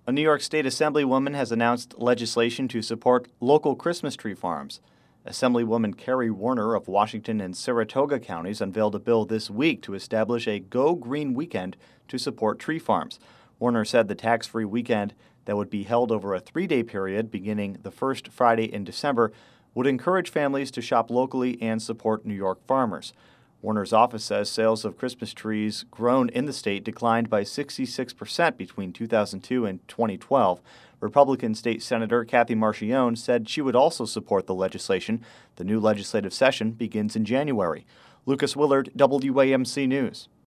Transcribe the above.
A New York State Assemblywoman has announced legislation to support local Christmas tree farms. Assemblywoman Carrie Warner of Washington and Saratoga counties unveiled a bill this week to establish a Go Green weekend to support tree farms. Warner said the tax-free weekend that would be held over a 3-day period beginning the first Friday in December would encourage families to shop locally and support New York farmers. Warner's office says sales of Christmas trees grown in the state declined by 66% between 2002 and 2012. Republican State Senator Kathy Marchione said she would also support the legislation. The new legislative session begins in January. Lucas Willard, WAMC News.